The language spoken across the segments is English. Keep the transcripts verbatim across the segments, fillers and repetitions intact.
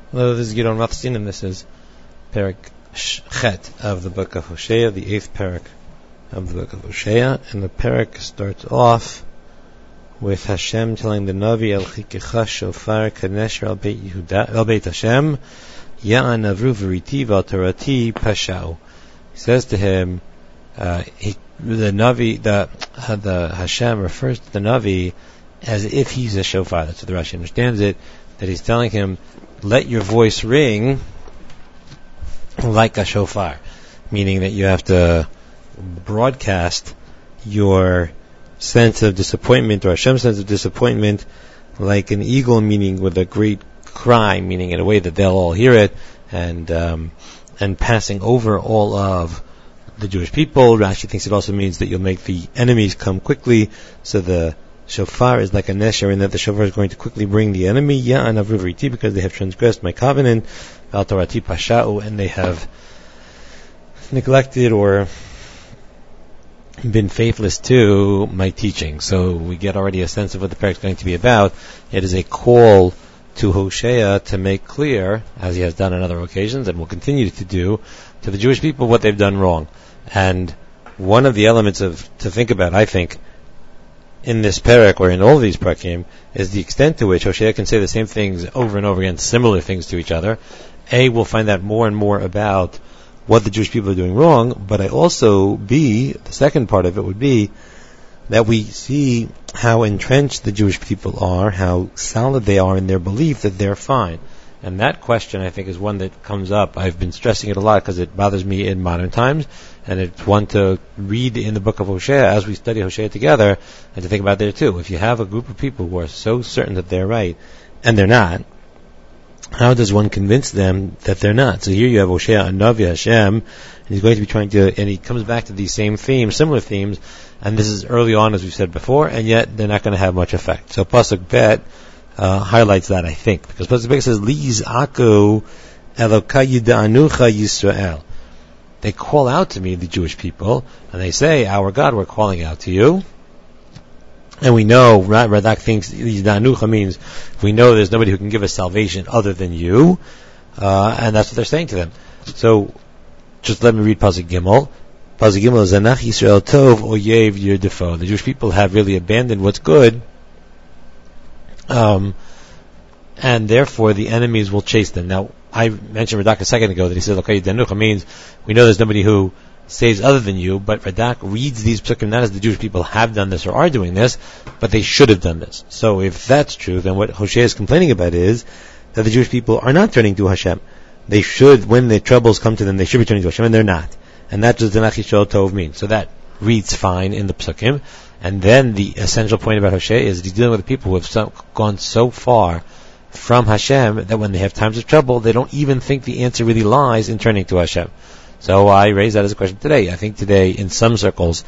Hello, this is Gidon Rothstein, and this is Perek Chet of the book of Hosea, the eighth Perek of the book of Hosea. And the Perek starts off with Hashem telling the Navi, El Chikecha Shofar Kanesher El Beit Yehuda El Beit Hashem Ya'an Avru V'riti V'al Torati Pashau. He says to him, uh, he, the Navi, the uh, the Hashem refers to the Navi as if he's a shofar. That's what the Rashi understands it. That he's telling him, let your voice ring like a shofar, meaning that you have to broadcast your sense of disappointment, or Hashem's sense of disappointment, like an eagle, meaning with a great cry, meaning in a way that they'll all hear it, and um, and passing over all of the Jewish people. Rashi thinks it also means that you'll make the enemies come quickly, so the shofar is like a nesher, in that the shofar is going to quickly bring the enemy, Ya'an Avru V'riti, because they have transgressed my covenant, V'al Torati Pasha'u, and they have neglected or been faithless to my teaching. So we get already a sense of what the parak is going to be about. It is a call to Hosea to make clear, as he has done on other occasions and will continue to do, to the Jewish people what they've done wrong. And one of the elements of to think about, I think, in this parak, or in all these parakim, is the extent to which Hosea can say the same things over and over again, similar things to each other. A, we'll find out more and more about what the Jewish people are doing wrong, but I also, B, the second part of it would be that we see how entrenched the Jewish people are, how solid they are in their belief that they're fine. And that question, I think, is one that comes up. I've been stressing it a lot because it bothers me in modern times, and it's one to read in the book of Hosea as we study Hosea together, and to think about there too. If you have a group of people who are so certain that they're right, and they're not, how does one convince them that they're not? So here you have Hosea, a Navi Hashem, and he's going to be trying to, and he comes back to these same themes, similar themes, and this is early on, as we've said before, and yet they're not going to have much effect. So Pasuk Bet uh, highlights that, I think, because Pasuk Bet says, Liz Aku Elokai Yida'anucha Yisrael. They call out to me, the Jewish people, and they say, our God, we're calling out to you. And we know, Radak thinks Yida'anucha means, we know there's nobody who can give us salvation other than you, uh, and that's what they're saying to them. So, just let me read Pasuk Gimel. Pasuk Gimel is, Zanach Yisrael Tov Oyev Yerdefo. The Jewish people have really abandoned what's good, um, and therefore the enemies will chase them. Now, I mentioned Radak a second ago that he says, okay, Danucha means we know there's nobody who saves other than you, but Radak reads these psukim not as the Jewish people have done this or are doing this, but they should have done this. So if that's true, then what Hosea is complaining about is that the Jewish people are not turning to Hashem. They should, when the troubles come to them, they should be turning to Hashem, and they're not. And that's what Zanach Yisrael Tov means. So that reads fine in the psukim. And then the essential point about Hosea is that he's dealing with people who have so, gone so far from Hashem that when they have times of trouble, they don't even think the answer really lies in turning to Hashem. So I raise that as a question today. I think today, in some circles,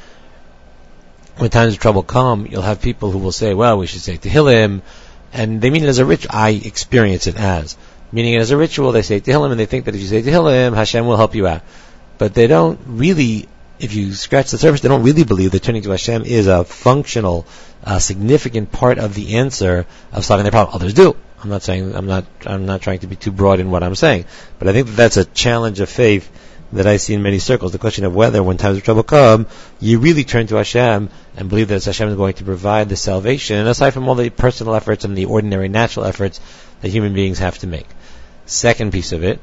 when times of trouble come, you'll have people who will say, well, we should say Tehillim, and they mean it as a ritual. I experience it as meaning it as a ritual. They say Tehillim, and they think that if you say Tehillim, Hashem will help you out. But they don't really, if you scratch the surface, they don't really believe that turning to Hashem is a functional, uh, significant part of the answer of solving their problem. Others do. I'm not saying, I'm not, I'm not trying to be too broad in what I'm saying, but I think that that's a challenge of faith that I see in many circles. The question of whether, when times of trouble come, you really turn to Hashem and believe that Hashem is going to provide the salvation, and aside from all the personal efforts and the ordinary natural efforts that human beings have to make. Second piece of it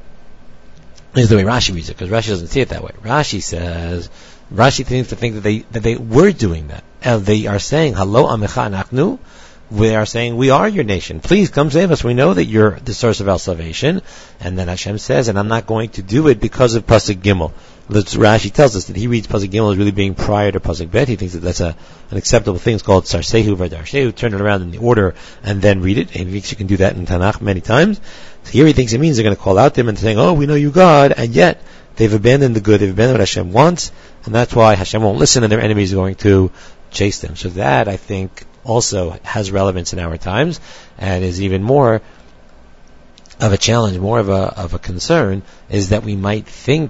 is the way Rashi reads it, because Rashi doesn't see it that way. Rashi says, Rashi seems to think that they that they were doing that. And they are saying, Halo Amecha Anachnu. We are saying, we are your nation. Please come save us. We know that you're the source of our salvation. And then Hashem says, and I'm not going to do it because of Pasuk Gimel. Rashi tells us that he reads Pasuk Gimel as really being prior to Pasuk Bet. He thinks that that's a, an acceptable thing. It's called Sarsehu V'Darshehu. Turn it around in the order and then read it. And he thinks you can do that in Tanakh many times. So here he thinks it means they're going to call out to him and saying, oh, we know you God, and yet they've abandoned the good, they've abandoned what Hashem wants, and that's why Hashem won't listen, and their enemies are going to chase them. So that, I think, also has relevance in our times, and is even more of a challenge, more of a of a concern, is that we might think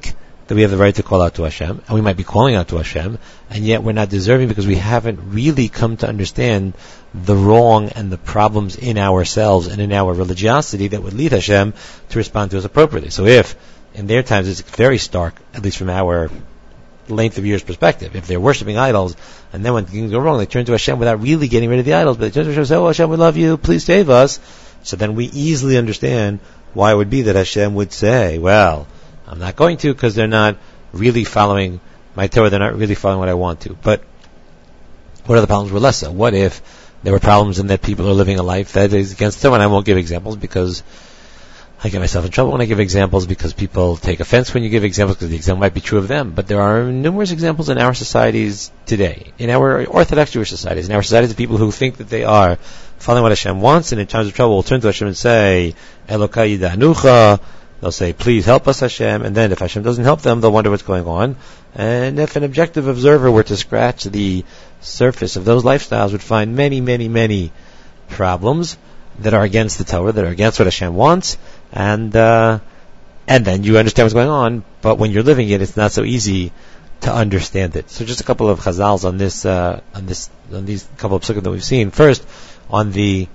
that we have the right to call out to Hashem, and we might be calling out to Hashem, and yet we're not deserving because we haven't really come to understand the wrong and the problems in ourselves and in our religiosity that would lead Hashem to respond to us appropriately. So if, in their times, it's very stark, at least from our length of years perspective, if they're worshipping idols, and then when things go wrong, they turn to Hashem without really getting rid of the idols, but they turn to Hashem and say, oh Hashem, we love you, please save us. So then we easily understand why it would be that Hashem would say, well, I'm not going to because they're not really following my Torah, they're not really following what I want to. But what are the problems were less so? What if there were problems in that people are living a life that is against Torah? And I won't give examples because I get myself in trouble when I give examples because people take offense when you give examples because the example might be true of them. But there are numerous examples in our societies today, in our Orthodox Jewish societies, in our societies of people who think that they are following what Hashem wants, and in times of trouble will turn to Hashem and say, Elokai yidanucha. They'll say, please help us, Hashem, and then if Hashem doesn't help them, they'll wonder what's going on. And if an objective observer were to scratch the surface of those lifestyles, would find many, many, many problems that are against the Torah, that are against what Hashem wants, and uh, and then you understand what's going on, but when you're living it, it's not so easy to understand it. So just a couple of chazals on this, uh, on this, on these couple of psukim that we've seen. First, on the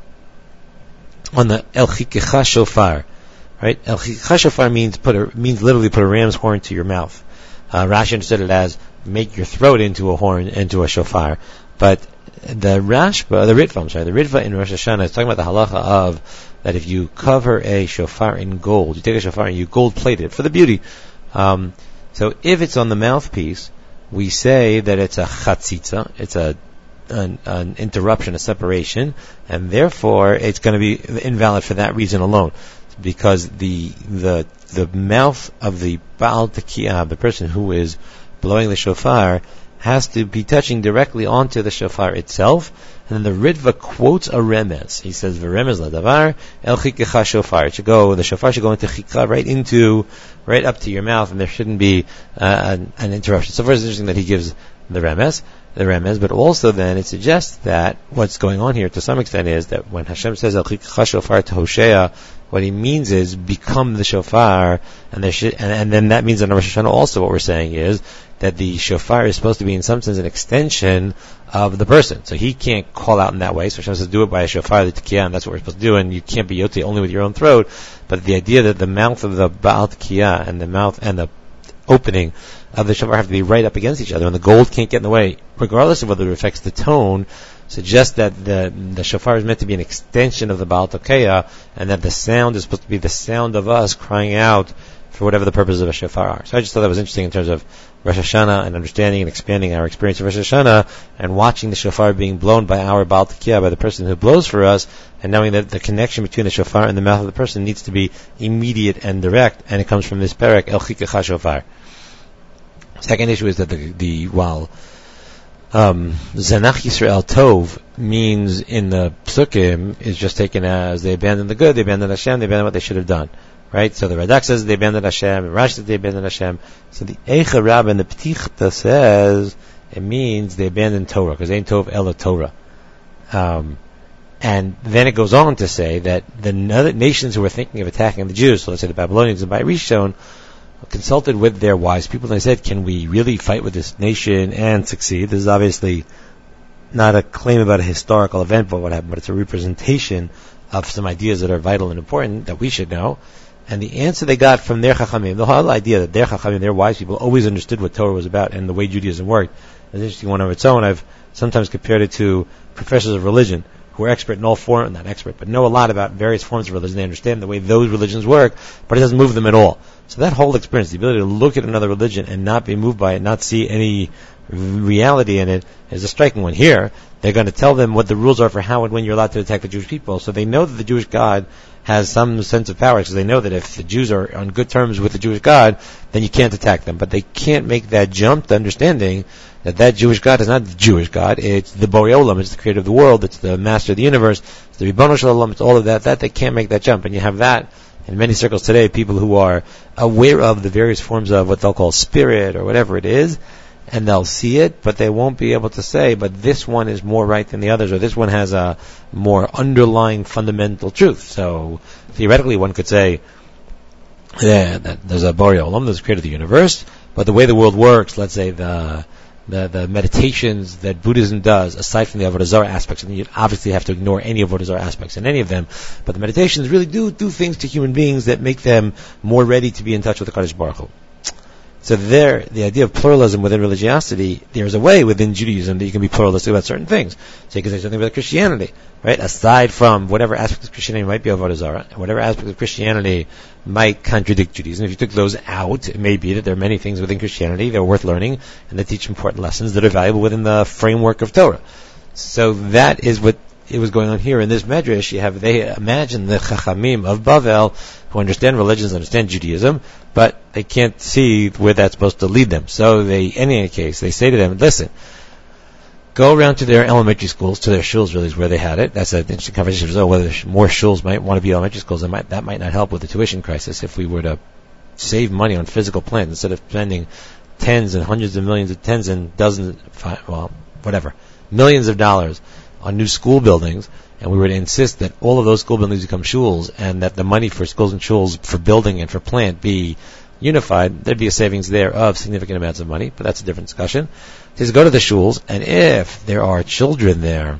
on the El Chikecha Shofar. Right? El Chashofar means put a, means literally put a ram's horn to your mouth. Uh, Rashi understood it as make your throat into a horn, into a shofar. But the Rashba, the Ritva, I'm sorry, the Ritva in Rosh Hashanah is talking about the halacha of that if you cover a shofar in gold, you take a shofar and you gold plate it for the beauty. Um, so if it's on the mouthpiece, we say that it's a chatzitza, it's a An, an interruption, a separation, and therefore it's going to be invalid for that reason alone, because the the the mouth of the Baal Tekiyah, the person who is blowing the shofar, has to be touching directly onto the shofar itself. And then the Ritva quotes a remez. He says, "V'remez ladavar el chikecha shofar." It should go. The shofar should go into chikah, right into, right up to your mouth, and there shouldn't be uh, an, an interruption. So first, it's interesting that he gives the remez. The remez, but also then it suggests that what's going on here to some extent is that when Hashem says El Chikecha Shofar to Hosea, what he means is become the shofar, and there should, and, and then that means in Rosh Hashanah also what we're saying is that the shofar is supposed to be in some sense an extension of the person. So he can't call out in that way. So Hashem says do it by a shofar, the tekiyah, and that's what we're supposed to do. And you can't be yotze only with your own throat. But the idea that the mouth of the Baal tekiyah and the mouth and the opening of the shofar have to be right up against each other, and the gold can't get in the way, regardless of whether it affects the tone, suggests that the the shofar is meant to be an extension of the Baal Tekiyah, and that the sound is supposed to be the sound of us crying out for whatever the purposes of a shofar are. So I just thought that was interesting in terms of Rosh Hashanah and understanding and expanding our experience of Rosh Hashanah and watching the shofar being blown by our Baal Tekiyah, by the person who blows for us, and knowing that the connection between the shofar and the mouth of the person needs to be immediate and direct, and it comes from this perek, El Chikecha Shofar. Second issue is that the, the while um, Zanach Yisrael Tov means in the Psukim is just taken as they abandoned the good, they abandoned Hashem, they abandoned what they should have done. Right? So the Radak says they abandoned Hashem, and Rashi says they abandoned Hashem. So the Eicha Rab and the Ptichta says it means they abandoned Torah, because they ain't Tov Ela Torah. Um, and then it goes on to say that the other nations who were thinking of attacking the Jews, so let's say the Babylonians and by Rishon, consulted with their wise people, and they said, can we really fight with this nation and succeed? This is obviously not a claim about a historical event, but what happened, but it's a representation of some ideas that are vital and important that we should know. And the answer they got from their Chachamim, the whole idea that their Chachamim, their wise people, always understood what Torah was about and the way Judaism worked, is an interesting one of its own. I've sometimes compared it to professors of religion who are expert in all forms, not expert, but know a lot about various forms of religion. They understand the way those religions work, but it doesn't move them at all. So that whole experience, the ability to look at another religion and not be moved by it, not see any reality in it, is a striking one. Here, they're going to tell them what the rules are for how and when you're allowed to attack the Jewish people. So they know that the Jewish God has some sense of power, because they know that if the Jews are on good terms with the Jewish God, then you can't attack them. But they can't make that jump to understanding that that Jewish God is not the Jewish God, it's the Borei Olam, it's the creator of the world, it's the master of the universe, it's the Ribbono Shel Olam, it's all of that. That they can't make that jump. And you have that in many circles today, people who are aware of the various forms of what they'll call spirit or whatever it is, and they'll see it, but they won't be able to say, but this one is more right than the others, or this one has a more underlying fundamental truth. So theoretically one could say, Yeah, that, there's a Borei Olam, there's a creator of the universe, but the way the world works, let's say the the, the meditations that Buddhism does, aside from the Avodah Zarah aspects, and you obviously have to ignore any Avodah Zarah aspects in any of them, but the meditations really do do things to human beings that make them more ready to be in touch with the Kadosh Baruch Hu. So there, the idea of pluralism within religiosity, there's a way within Judaism that you can be pluralistic about certain things. So you can say something about Christianity, right? Aside from whatever aspect of Christianity might be Avodah Zarah, and whatever aspect of Christianity might contradict Judaism. If you took those out, it may be that there are many things within Christianity that are worth learning, and that teach important lessons that are valuable within the framework of Torah. So that is what it was going on here in this medrash. You have, they imagine the Chachamim of Bavel, who understand religions, understand Judaism, but they can't see where that's supposed to lead them. So they, in any case, they say to them, listen, go around to their elementary schools, to their shuls really is where they had it. That's an interesting conversation. So whether more shuls might want to be elementary schools, that might, that might not help with the tuition crisis. If we were to save money on physical plants instead of spending tens and hundreds of millions of tens and dozens, well, whatever, millions of dollars on new school buildings, and we were to insist that all of those school buildings become shuls, and that the money for schools and shuls for building and for plant be unified, there'd be a savings there of significant amounts of money, but that's a different discussion. Says go to the shuls, and if there are children there,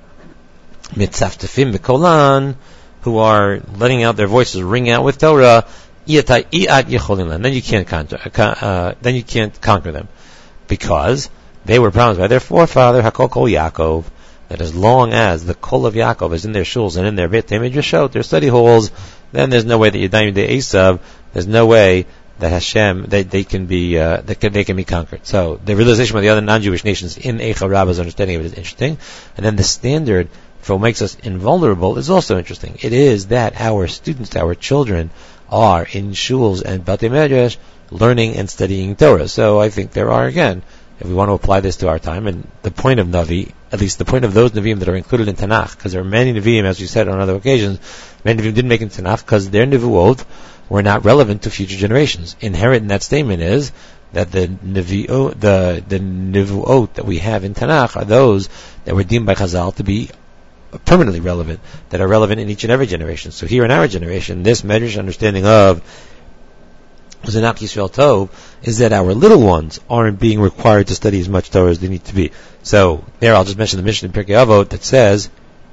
mitzaftefim b'kolan, who are letting out their voices, ring out with Torah, then you can't conquer, uh, then you can't conquer them, because they were promised by their forefather Hakol Kol Yaakov that as long as the Kol of Yaakov is in their shuls and in their Beit Midrashot, their study halls, then there's no way that Yadayim de Esav, there's no way that Hashem, they, they can be, uh, they can, they can be conquered. So the realization by the other non-Jewish nations in Eicha Rabbah's understanding of it is interesting. And then the standard for what makes us invulnerable is also interesting. It is that our students, our children, are in shuls and Beit Midrash learning and studying Torah. So I think there are, again, if we want to apply this to our time, and the point of Navi, at least the point of those Nevi'im that are included in Tanakh, because there are many Nevi'im, as we said on other occasions, many Nevi'im didn't make it in Tanakh because their Nevuot were not relevant to future generations. Inherent in that statement is that the Nevi'ot, the, the Nevuot that we have in Tanakh are those that were deemed by Chazal to be permanently relevant, that are relevant in each and every generation. So here in our generation, this Medrash understanding of Zanak Yisrael Tov is that our little ones aren't being required to study as much Torah as they need to be. So there I'll just mention the Mishnah in Pirkei Avot that says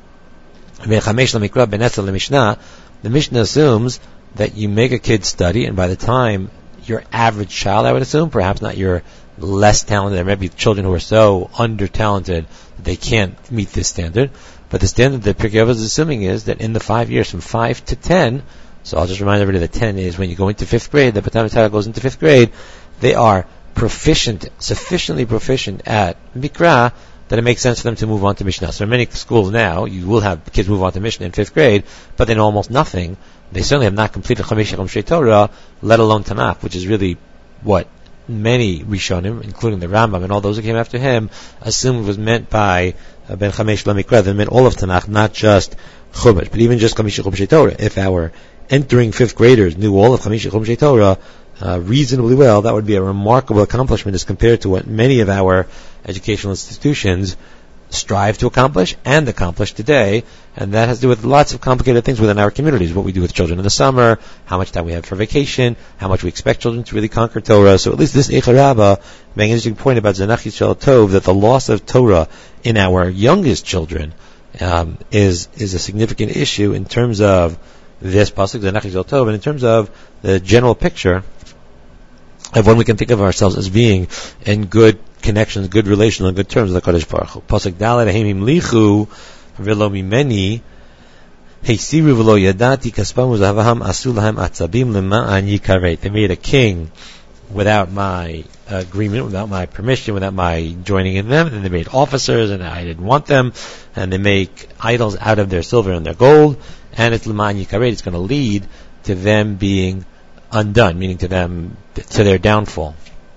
the Mishnah assumes that you make a kid study, and by the time your average child, I would assume, perhaps not your less talented, there may be children who are so under-talented that they can't meet this standard, but the standard that Pirkei Avot is assuming is that in the five years, from five to ten, so I'll just remind everybody that ten is when you go into fifth grade, the Batan Torah goes into fifth grade, they are proficient, sufficiently proficient at Mikra, that it makes sense for them to move on to Mishnah. So in many schools now, you will have kids move on to Mishnah in fifth grade, but they know almost nothing. They certainly have not completed Chamesh Chomshei Torah, let alone Tanakh, which is really what many Rishonim, including the Rambam and all those who came after him, assumed was meant by uh, Ben Chamesh Lamikra, that meant all of Tanakh, not just Chumash, but even just Chamesh Chomshei Torah. If our entering fifth graders knew all of Chamesh Chomshei Torah uh, reasonably well, that would be a remarkable accomplishment as compared to what many of our educational institutions strive to accomplish and accomplish today, and that has to do with lots of complicated things within our communities, what we do with children in the summer, how much time we have for vacation, how much we expect children to really conquer Torah. So at least this Eicha Rabbah made an interesting point about Zanach Yisrael Tov, that the loss of Torah in our youngest children um, is is a significant issue in terms of this pasuk Zanach Yisrael Tov, and in terms of the general picture of when we can think of ourselves as being in good connections, good relational, and good terms with the Kadosh Baruch Hu. Pasuk Dalet Heimim Lichu V'lo Mimeni Heisiru V'lo Yadati Kaspam Uzahavaham Asu Lahem Atzabim Lema'an Yikaret. They made a king without my agreement, without my permission, without my joining in them, and they made officers, and I didn't want them, and they make idols out of their silver and their gold, and it's Lema'an Yikaret. It's going to lead to them being undone, meaning to them, to their downfall.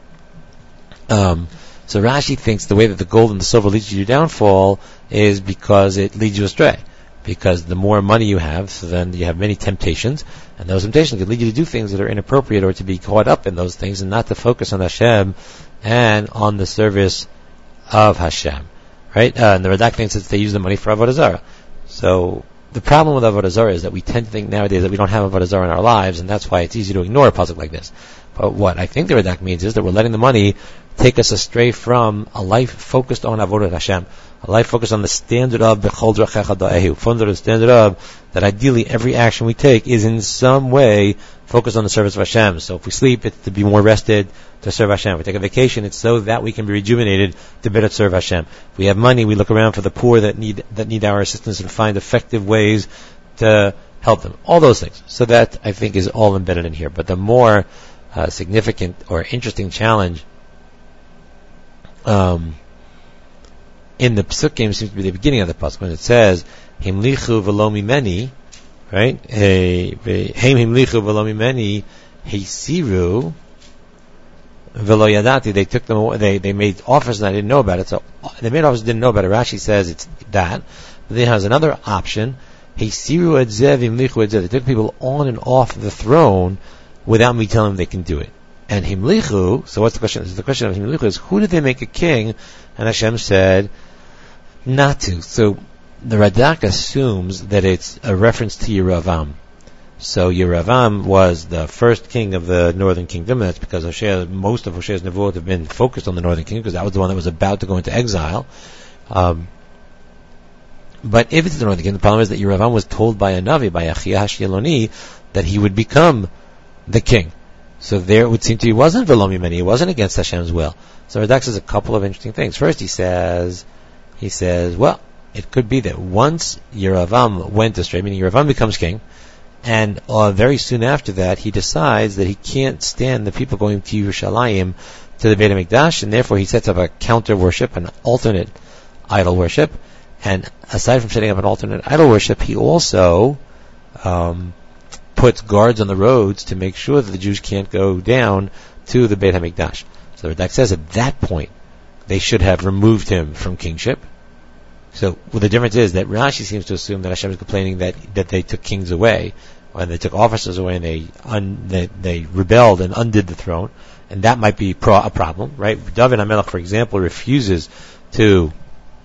Um, so Rashi thinks the way that the gold and the silver leads to your downfall is because it leads you astray. Because the more money you have, so then you have many temptations, and those temptations can lead you to do things that are inappropriate or to be caught up in those things and not to focus on Hashem and on the service of Hashem. Right? Uh, and the Radak thinks that they use the money for Avodah Zarah. So the problem with Avodah Zarah is that we tend to think nowadays that we don't have Avodah Zarah in our lives, and that's why it's easy to ignore a pasuk like this. But what I think the Radak means is that we're letting the money take us astray from a life focused on Avodah Hashem, a life focused on the standard of Bechol Drachecha Da'ehu, focused on the standard of that ideally every action we take is in some way focused on the service of Hashem. So if we sleep, it's to be more rested, to serve Hashem. If we take a vacation, it's so that we can be rejuvenated to better serve Hashem. If we have money, we look around for the poor that need that need our assistance and find effective ways to help them. All those things. So that, I think, is all embedded in here. But the more uh, significant or interesting challenge um, in the Psukim seems to be the beginning of the pasuk when it says Himlichu v'lo mimeni, right? Hey, Heim himlichu v'lo mimeni heisiru v'lo yadati. They took them. They they made offers and I didn't know about it. So they made offers and didn't know about it. Rashi says it's that. But then has another option. Heisiru edzev himlichu edzev. They took people on and off the throne without me telling them they can do it. And himlichu. So what's the question? The question of himlichu is who did they make a king? And Hashem said not to. So the Radak assumes that it's a reference to Yeravam. So Yeravam was the first king of the northern kingdom, and that's because Hosea, most of Hosea's nevuot have been focused on the northern kingdom, because that was the one that was about to go into exile. Um, but if it's the northern kingdom, the problem is that Yeravam was told by a Navi, by Achia Hashkeloni, that he would become the king. So there it would seem to be wasn't v'lo mimeni, he wasn't against Hashem's will. So Radak says a couple of interesting things. First, he says, he says, well, it could be that once Yeravam went astray, meaning Yeravam becomes king, and uh, very soon after that, he decides that he can't stand the people going to Yerushalayim, to the Beit HaMikdash, and therefore he sets up a counter worship, an alternate idol worship. And aside from setting up an alternate idol worship, he also um, puts guards on the roads to make sure that the Jews can't go down to the Beit HaMikdash. So the Radak says at that point, they should have removed him from kingship. So well, the difference is that Rashi seems to assume that Hashem is complaining that, that they took kings away, and they took officers away, and they un, they, they rebelled and undid the throne, and that might be pro, a problem, right? David HaMelech, for example, refuses to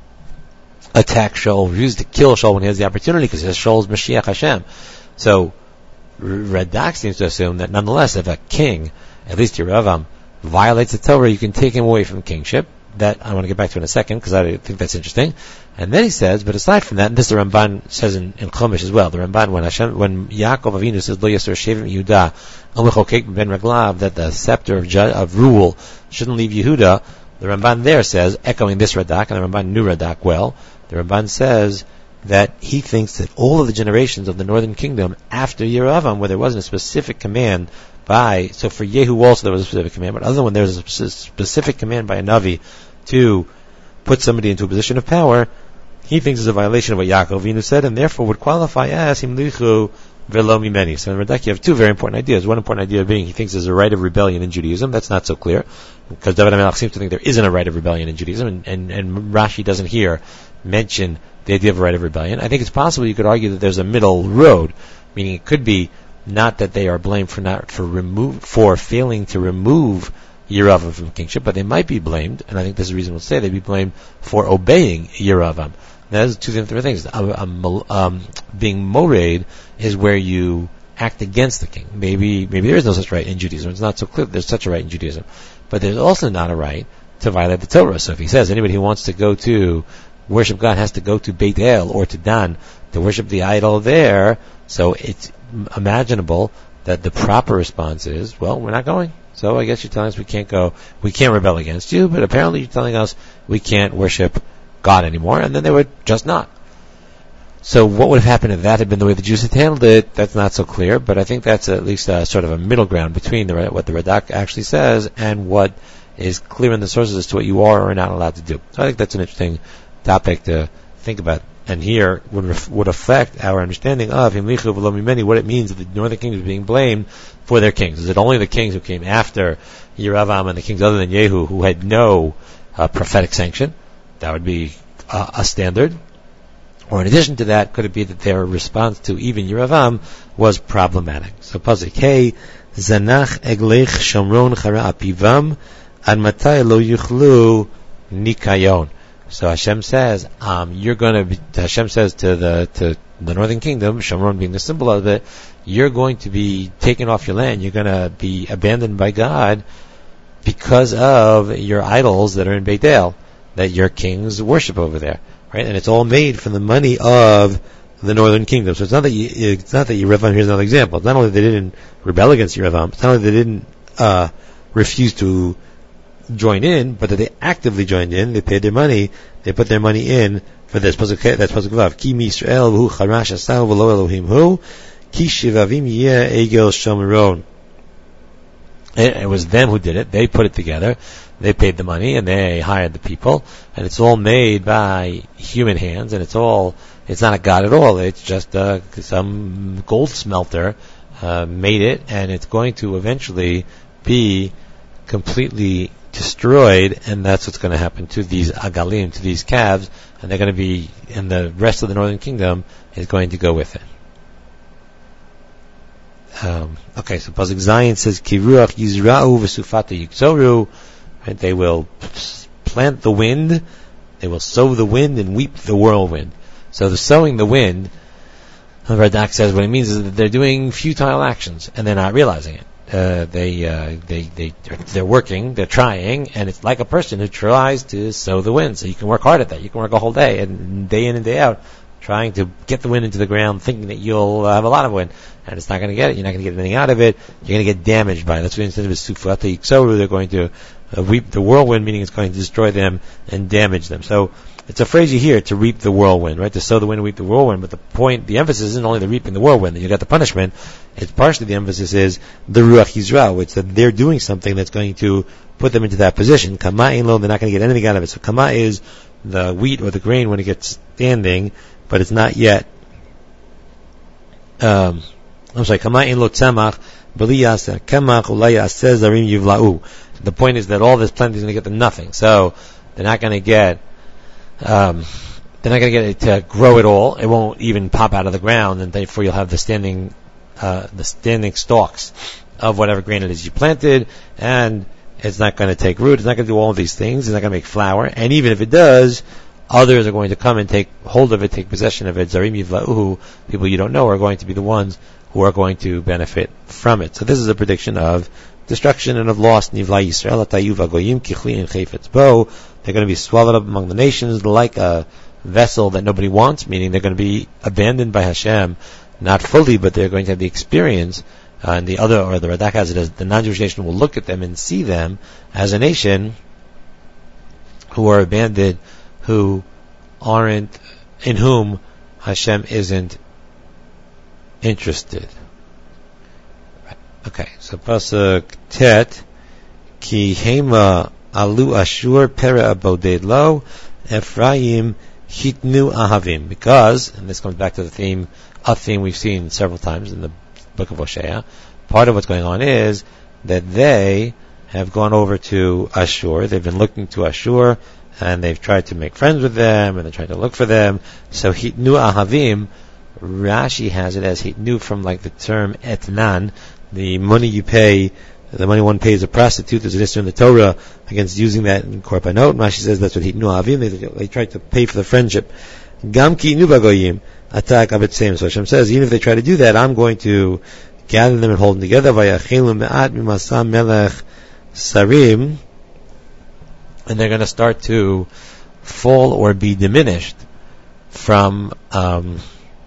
attack Shaul, refuses to kill Shaul when he has the opportunity, because he says Shaul is Mashiach Hashem. So Radak seems to assume that nonetheless, if a king, at least Yeravam, violates the Torah, you can take him away from kingship. That I want to get back to in a second, because I think that's interesting. And then he says, but aside from that, and this the Ramban says in, in Chumash as well, the Ramban, when Hashem, when Yaakov Avinu says, Lo Yasser Shevim Yehuda, Amechokek Ben Reglav, that the scepter of, ju- of rule shouldn't leave Yehuda, the Ramban there says, echoing this Radak, and the Ramban knew Radak well, the Ramban says that he thinks that all of the generations of the northern kingdom after Yeravam, where there wasn't a specific command by, so for Yehu also there was a specific command, but other than when there was a specific command by a Navi to put somebody into a position of power, he thinks it's a violation of what Yaakov Avinu said, and therefore would qualify as Himlichu v'lo mimeni. So in Radak you have two very important ideas. One important idea being he thinks there's a right of rebellion in Judaism. That's not so clear, because David HaMelech seems to think there isn't a right of rebellion in Judaism, and, and, and Rashi doesn't here mention the idea of a right of rebellion. I think it's possible you could argue that there's a middle road, meaning it could be not that they are blamed for not for remove for failing to remove Yeravam from kingship, but they might be blamed, and I think this is a reason we'll say they'd be blamed for obeying Yeravam. That's two different things. Um, um, being mored is where you act against the king. Maybe maybe there is no such right in Judaism. It's not so clear that there's such a right in Judaism. But there's also not a right to violate the Torah. So if he says anybody who wants to go to worship God has to go to Beit El or to Dan to worship the idol there, so it's imaginable that the proper response is, well, we're not going. So I guess you're telling us we can't go, we can't rebel against you, but apparently you're telling us we can't worship God anymore, and then they would just not. So what would have happened if that had been the way the Jews had handled it? That's not so clear, but I think that's at least a, sort of a middle ground between the, what the Radak actually says and what is clear in the sources as to what you are or are not allowed to do. So I think that's an interesting topic to think about. And here would ref, would affect our understanding of Himlichu v'lo mimeni, what it means that the northern kingdom is being blamed for their kings. Is it only the kings who came after Yeravam and the kings other than Yehu who had no uh, prophetic sanction? That would be uh, a standard. Or in addition to that, could it be that their response to even Yeravam was problematic? So Pasuk Hey, Zanach eglech shomron chara apivam ad matai lo yuchlu nikayon. So Hashem says, um, you're going to be, Hashem says to the, to the northern kingdom, Shomron being the symbol of it, you're going to be taken off your land, you're going to be abandoned by God because of your idols that are in Beit El, that your kings worship over there, right? And it's all made from the money of the northern kingdom. So it's not that you, it's not that Yerevam, here's another example. It's not only they didn't rebel against Yerevam, it's not only they didn't, uh, refuse to join in, but that they actively joined in, they paid their money, they put their money in for this. That's Pasuk Vav. Ki mi Yisrael v'hu charash asahu v'lo Elohim hu, ki shivavim yeh egel shomeron. It was them who did it. They put it together. They paid the money and they hired the people. And it's all made by human hands. And it's all, it's not a god at all. It's just uh, some gold smelter uh, made it. And it's going to eventually be completely destroyed. And that's what's going to happen to these agalim, to these calves. And they're going to be, and the rest of the northern kingdom is going to go with it. Um, okay, so Pasuk Zayin says, Kiruach Yizra'u v'sufata yikzoru. Right, they will plant the wind, they will sow the wind and weep the whirlwind. So the sowing the wind, Radak says what it means is that they're doing futile actions and they're not realizing it. Uh, they, uh, they, they, they're working, they're trying, and it's like a person who tries to sow the wind. So you can work hard at that. You can work a whole day, and day in and day out, trying to get the wind into the ground, thinking that you'll have a lot of wind, and it's not going to get it. You're not going to get anything out of it. You're going to get damaged by it. That's what instead of sufata yiksoru, they're going to uh, reap the whirlwind, meaning it's going to destroy them and damage them. So it's a phrase you hear, to reap the whirlwind, right? To sow the wind and reap the whirlwind. But the point, the emphasis isn't only the reaping the whirlwind, that you got the punishment. It's partially the emphasis is the ruach yizra, which that they're doing something that's going to put them into that position. Kama ein lo, they're not going to get anything out of it. So kama is the wheat or the grain when it gets standing, but it's not yet, um, I'm sorry, kama ein lo tzamach, b'li yaseh kamach ulay yaseh zarim yivla'u. The point is that all this plenty is going to get them nothing. So they're not going to get, um, they're not going to get it to grow at all. It won't even pop out of the ground, and therefore you'll have the standing, uh, the standing stalks of whatever grain it is you planted, and it's not going to take root. It's not going to do all of these things. It's not going to make flour. And even if it does, others are going to come and take hold of it, take possession of it. Zarim yivla'uhu, people you don't know, are going to be the ones who are going to benefit from it. So this is a prediction of destruction and of loss. Nivla Yisrael atayuv agoyim kichli and chayfetz bo. They're going to be swallowed up among the nations like a vessel that nobody wants, meaning they're going to be abandoned by Hashem, not fully, but they're going to have the experience. Uh, and the other, or the Radak has it as the non-Jewish nation will look at them and see them as a nation who are abandoned, who aren't, in whom Hashem isn't interested. Okay, so Pasuk Tet, Ki Hema Alu Ashur Pera Aboded Lo, Ephraim Hitnu Ahavim. Because, and this comes back to the theme, a theme we've seen several times in the book of Hosea, part of what's going on is that they have gone over to Ashur. They've been looking to Ashur, and they've tried to make friends with them, and they're trying to look for them. So Hitnu Ahavim, Rashi has it as Hitnu from like the term etnan, the money you pay, the money one pays a prostitute. There's an issue in the Torah against using that in korbanot. Rashi says that's what Hitnu Ahavim, they, they tried to pay for the friendship. Gam ki hitnu bagoyim atak abetzem. So Hashem says, even if they try to do that, I'm going to gather them and hold them together. Vayachelu me'at mimasam melech sarim. And they're going to start to fall or be diminished from um,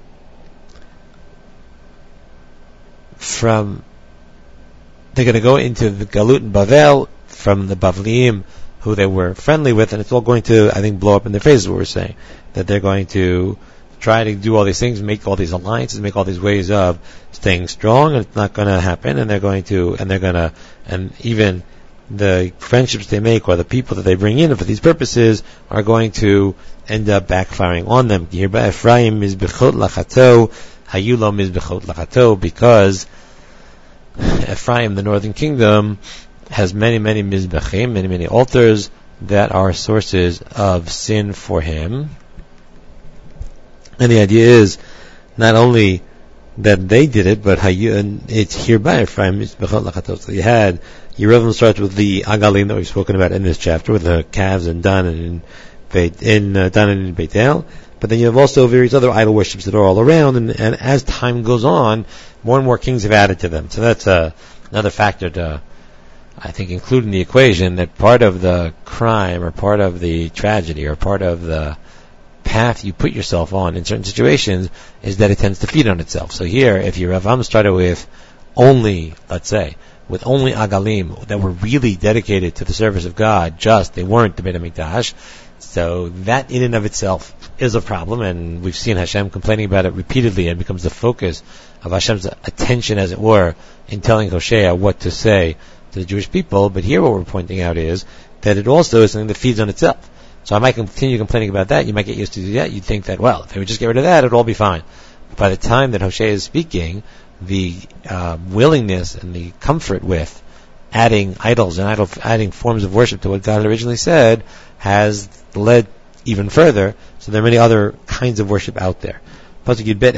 from they're going to go into the Galut and Bavel from the Bavliim who they were friendly with, and it's all going to, I think, blow up in their faces. What we're saying, that they're going to try to do all these things, make all these alliances, make all these ways of staying strong, and it's not going to happen. And they're going to, and they're going to, and even the friendships they make or the people that they bring in for these purposes are going to end up backfiring on them. Ephraim mizbechot lachato, hayulo mizbechot lachato, because Ephraim, the northern kingdom, has many, many mizbechim, many, many altars that are sources of sin for him. And the idea is not only that they did it, but it's hereby Ephraim mizbechot lachato. So you had Yerevam starts with the agalim that we've spoken about in this chapter, with the calves and Dan and Beit, in uh, Dan and in Beit El. But then you have also various other idol worships that are all around, and, and as time goes on, more and more kings have added to them. So that's uh, another factor to, I think, include in the equation, that part of the crime or part of the tragedy or part of the path you put yourself on in certain situations is that it tends to feed on itself. So here, if your Ravam started with only, let's say, with only Agalim that were really dedicated to the service of God, just, they weren't the Beit HaMikdash, so that in and of itself is a problem, and we've seen Hashem complaining about it repeatedly, and becomes the focus of Hashem's attention, as it were, in telling Hosea what to say to the Jewish people. But here what we're pointing out is that it also is something that feeds on itself. So I might continue complaining about that, you might get used to that, you'd think that, well, if they would just get rid of that, it'd all be fine. But by the time that Hosea is speaking, the uh, willingness and the comfort with adding idols and idol, adding forms of worship to what God originally said has led even further. So there are many other kinds of worship out there. And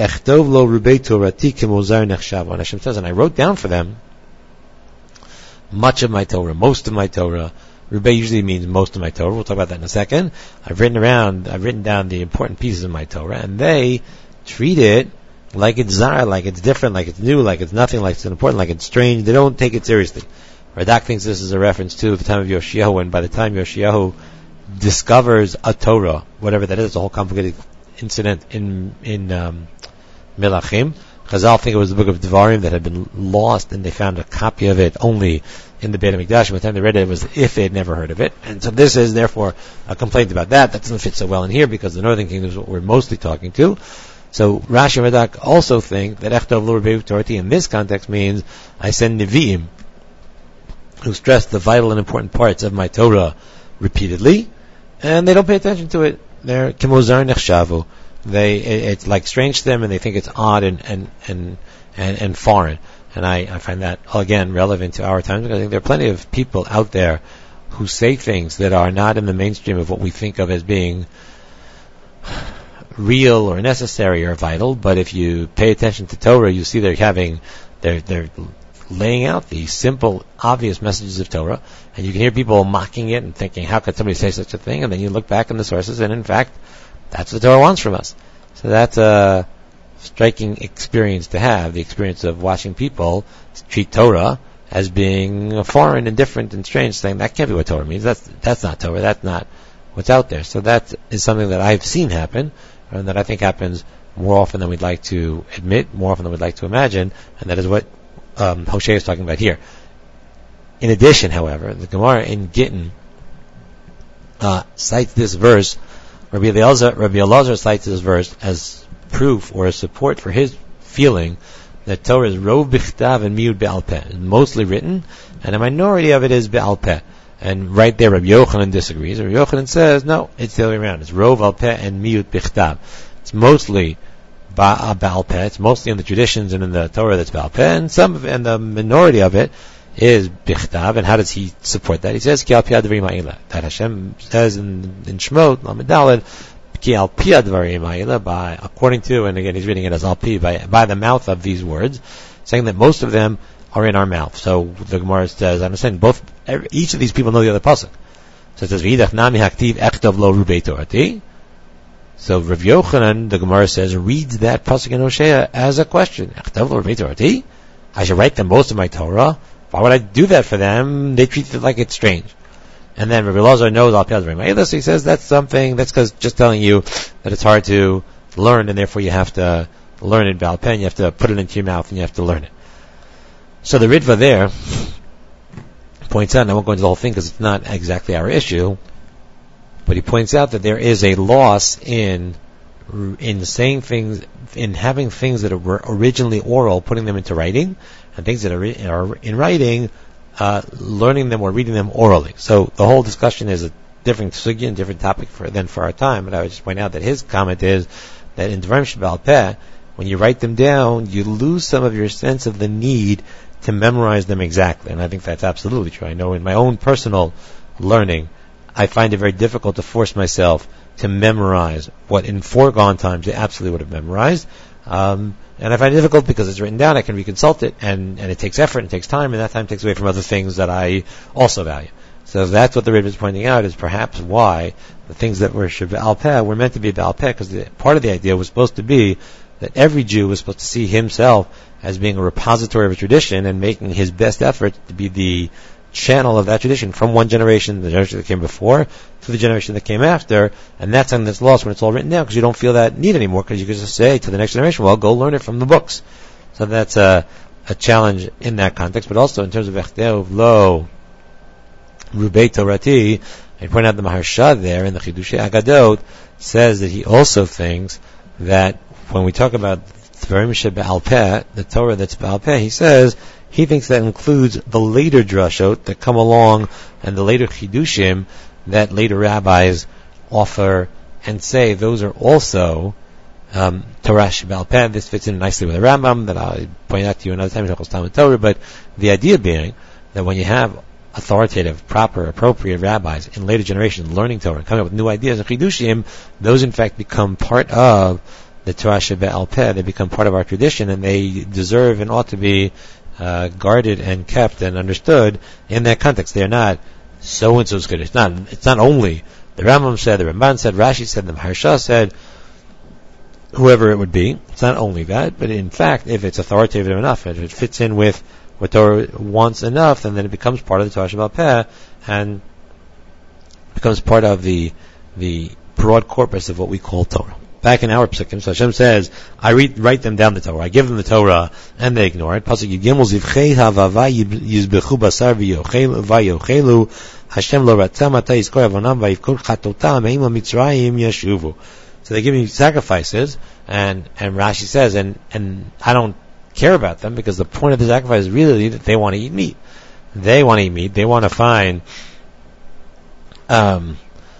Hashem says, and I wrote down for them much of my Torah, most of my Torah. Rubei usually means most of my Torah. We'll talk about that in a second. I've written around, I've written down the important pieces of my Torah, and they treat it like it's zar, like it's different, like it's new, like it's nothing, like it's important, like it's strange. They don't take it seriously. Radak thinks this is a reference to the time of Yoshiyahu, and by the time Yoshiyahu discovers a Torah, whatever that is, it's a whole complicated incident in in um, Melachim. Chazal think it was the book of Devarim that had been lost, and they found a copy of it only in the Beit HaMikdash. By the time they read it, it was if they had never heard of it. And so this is, therefore, a complaint about that. That doesn't fit so well in here, because the northern kingdom is what we're mostly talking to. So Rashi and Radak also think that Echtov Lo Rebei Torati in this context means I send Nevi'im, who stress the vital and important parts of my Torah repeatedly, and they don't pay attention to it. They're Kimozar Nechshavu. They, it, it's like strange to them, and they think it's odd and, and, and, and, and foreign. And I, I find that, again, relevant to our times, because I think there are plenty of people out there who say things that are not in the mainstream of what we think of as being real or necessary or vital. But if you pay attention to Torah, you see they're having, they're, they're laying out the simple, obvious messages of Torah, and you can hear people mocking it and thinking, how could somebody say such a thing? And then you look back in the sources, and in fact, that's what the Torah wants from us. So that's a striking experience to have, the experience of watching people treat Torah as being foreign and different and strange, saying that can't be what Torah means. That's that's not Torah. That's not what's out there. So that is something that I've seen happen, and that I think happens more often than we'd like to admit, more often than we'd like to imagine, and that is what um, Hosea is talking about here. In addition, however, the Gemara in Gittin uh, cites this verse. Rabbi Elazar, Rabbi Elazar cites this verse as proof or as support for his feeling that Torah is Rov Bichtav and Miud Be'al Peh. It's mostly written, and a minority of it is Be'al Peh. And right there, Rabbi Yochanan disagrees. Rabbi Yochanan says, no, it's the other way around. It's Rov Al Peh and Miud Bichtav. It's mostly Be'al Peh. It's mostly in the traditions and in the Torah that's Be'al Peh, and some of, and the minority of it is Bichtav. And how does he support that? He says, Ki al pi advarim ha'ila. That Hashem says in, in Shemot, Lamed Daled, Ki al pi advarim ha'ila, by, according to, and again he's reading it as al pi, by, by the mouth of these words, saying that most of them are in our mouth. So the Gemara says, I understand, both, every, each of these people know the other pasuk. So it says, V'idach nami haktiv echtov lo rubei torati. So Rav Yochanan, the Gemara says, reads that pasuk in Hosea as a question. Echtov lo rubei torati? I should write them most of my Torah. Why would I do that for them? They treat it like it's strange. And then Rabbi Elazar knows al pi advarim ha'ila, so he says that's something, that's because just telling you that it's hard to learn, and therefore you have to learn it Baal Peh, you have to put it into your mouth, and you have to learn it. So the Ritva there points out, and I won't go into the whole thing because it's not exactly our issue, but he points out that there is a loss in in saying things, in having things that were originally oral, putting them into writing, and things that are, are in writing, uh, learning them or reading them orally. So the whole discussion is a different sugya and different topic for than for our time, but I would just point out that his comment is that in Dvarim Sheba'al Peh, when you write them down, you lose some of your sense of the need to memorize them exactly, and I think that's absolutely true. I know in my own personal learning, I find it very difficult to force myself to memorize what in foregone times I absolutely would have memorized. Um, and I find it difficult because it's written down, I can reconsult it, and, and it takes effort, and it takes time, and that time takes away from other things that I also value. So that's what the Ritva is pointing out, is perhaps why the things that were Shebe'al Peh were meant to be Be'al Peh, because part of the idea was supposed to be that every Jew was supposed to see himself as being a repository of a tradition and making his best effort to be the channel of that tradition from one generation, the generation that came before, to the generation that came after, and that's something that's lost when it's all written down, because you don't feel that need anymore, because you can just say to the next generation, well, go learn it from the books. So that's a, a challenge in that context, but also in terms of Echdeu Lo Rubei Torati, I point out the Maharsha there in the Chidushei Agadot says that he also thinks that when we talk about Dvarim Shebe'al Peh, the Torah that's Be'al Peh, he says he thinks that includes the later drashot that come along and the later chidushim that later rabbis offer and say those are also um, Torah Shebe'al Peh. This fits in nicely with the Rambam that I'll point out to you another time in Talmud Torah. But the idea being that when you have authoritative, proper, appropriate rabbis in later generations learning Torah and coming up with new ideas and chidushim, those in fact become part of the Torah Shebe'al Peh. They become part of our tradition, and they deserve and ought to be uh, guarded and kept and understood in that context. They are not so and so's good. It's not. It's not only the Rambam said, the Ramban said, Rashi said, the Maharsha said, whoever it would be. It's not only that, but in fact, if it's authoritative enough, if it fits in with what Torah wants enough, and then it becomes part of the Torah Shebe'al Peh and becomes part of the the broad corpus of what we call Torah. Back in our psukim, so Hashem says, I read, write them down the Torah. I give them the Torah, and they ignore it. Pasuk Yigimel Zivchei Havava Yizbechu Basar V'yochelu Hashem Lo Ratzah Mata Yizkor Avonam V'yivkol Chatotam Eima Mitzrayim Yeshuvu. So they give me sacrifices, and and Rashi says, and and I don't care about them, because the point of the sacrifice is really that they want to eat meat. They want to eat meat. They want to find um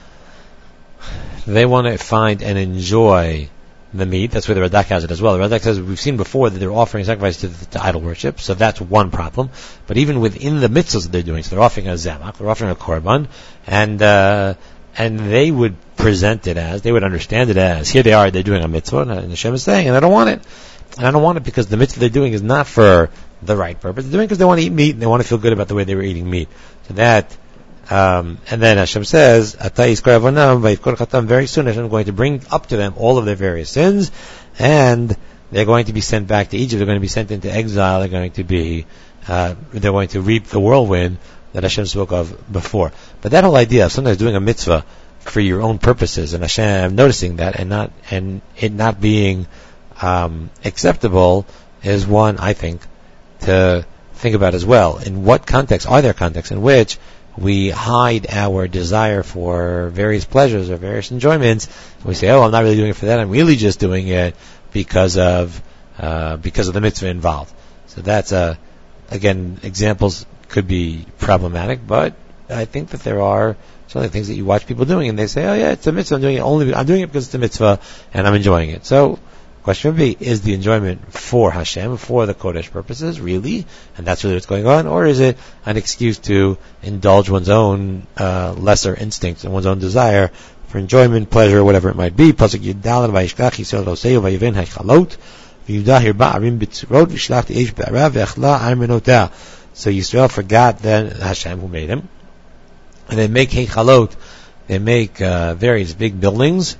They want to find and enjoy the meat. That's where the Radak has it as well. The Radak says we've seen before that they're offering sacrifice to, to idol worship, so that's one problem. But even within the mitzvahs that they're doing, so they're offering a zemach, they're offering a korban, and uh, and they would present it as, they would understand it as, here they are, they're doing a mitzvah, and Hashem is saying, and I don't want it. And I don't want it because the mitzvah they're doing is not for the right purpose. They're doing it because they want to eat meat, and they want to feel good about the way they were eating meat. So that Um, and then Hashem says, very soon Hashem is going to bring up to them all of their various sins, and they're going to be sent back to Egypt. They're going to be sent into exile. They're going to be, uh, they're going to reap the whirlwind that Hashem spoke of before. But that whole idea of sometimes doing a mitzvah for your own purposes, and Hashem noticing that and not, and it not being, um, acceptable, is one, I think, to think about as well. In what context, are there contexts in which we hide our desire for various pleasures or various enjoyments? We say, oh, I'm not really doing it for that. I'm really just doing it because of uh, because of the mitzvah involved. So that's, uh, again, examples could be problematic, but I think that there are certainly things that you watch people doing, and they say, oh, yeah, it's a mitzvah. I'm doing it only. I'm doing it because it's a mitzvah, and I'm enjoying it. So, question would be, is the enjoyment for Hashem, for the Kodesh purposes, really? And that's really what's going on? Or is it an excuse to indulge one's own uh, lesser instincts and one's own desire for enjoyment, pleasure, whatever it might be? Pasuk Yuddalet Vayishkach Yisrael Oseo Vayivin Hachalot V'Yudahir Ba'arim B'tzirot V'Shlach T'Eish Ba'arav V'Echla Armenotah. So Yisrael forgot then Hashem who made him. And they make Hechalot, they make uh, various big buildings.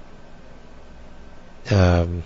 Um,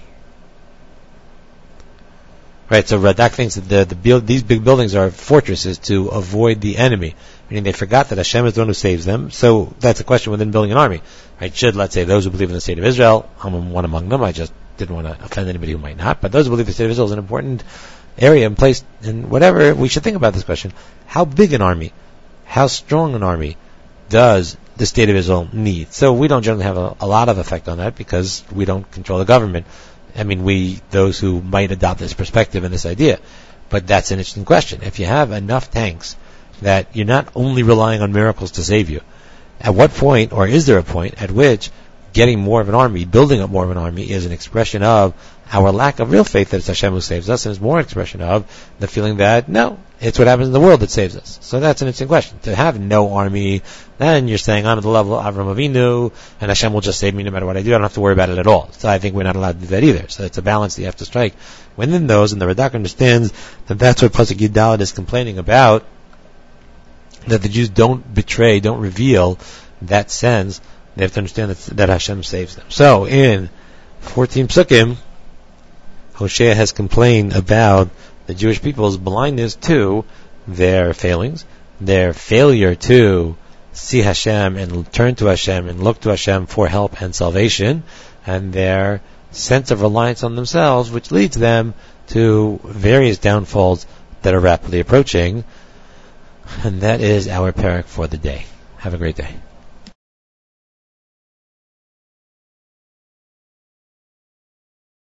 Right, so Radak thinks that the, the build, these big buildings are fortresses to avoid the enemy. Meaning they forgot that Hashem is the one who saves them. So that's a question within building an army. Right? Should, let's say, those who believe in the state of Israel, I'm one among them, I just didn't want to offend anybody who might not, but those who believe the state of Israel is an important area and place, and whatever, we should think about this question. How big an army, how strong an army does the state of Israel need? So we don't generally have a, a lot of effect on that because we don't control the government. I mean, we, those who might adopt this perspective and this idea. But that's an interesting question. If you have enough tanks that you're not only relying on miracles to save you, at what point, or is there a point at which getting more of an army, building up more of an army, is an expression of our lack of real faith that it's Hashem who saves us, and is more an expression of the feeling that, no, it's what happens in the world that saves us. So that's an interesting question. To have no army, then you're saying, I'm at the level of Avram Avinu, and Hashem will just save me no matter what I do. I don't have to worry about it at all. So I think we're not allowed to do that either. So it's a balance that you have to strike within those, and the Radak understands that that's what Pasuk Yuddalet is complaining about, that the Jews don't betray, don't reveal that sense They have to understand that, that Hashem saves them. So, in fourteen psukim, Hosea has complained about the Jewish people's blindness to their failings, their failure to see Hashem and turn to Hashem and look to Hashem for help and salvation, and their sense of reliance on themselves, which leads them to various downfalls that are rapidly approaching. And that is our parak for the day. Have a great day.